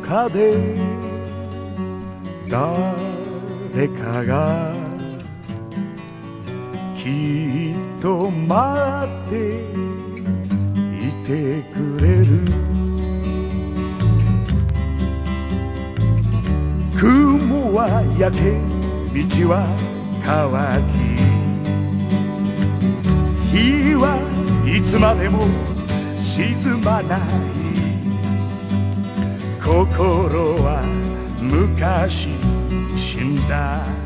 かで誰かがきっと待っていてくれる。雲は焼け道は乾き、日はいつまでも沈まない。心は昔死んだ。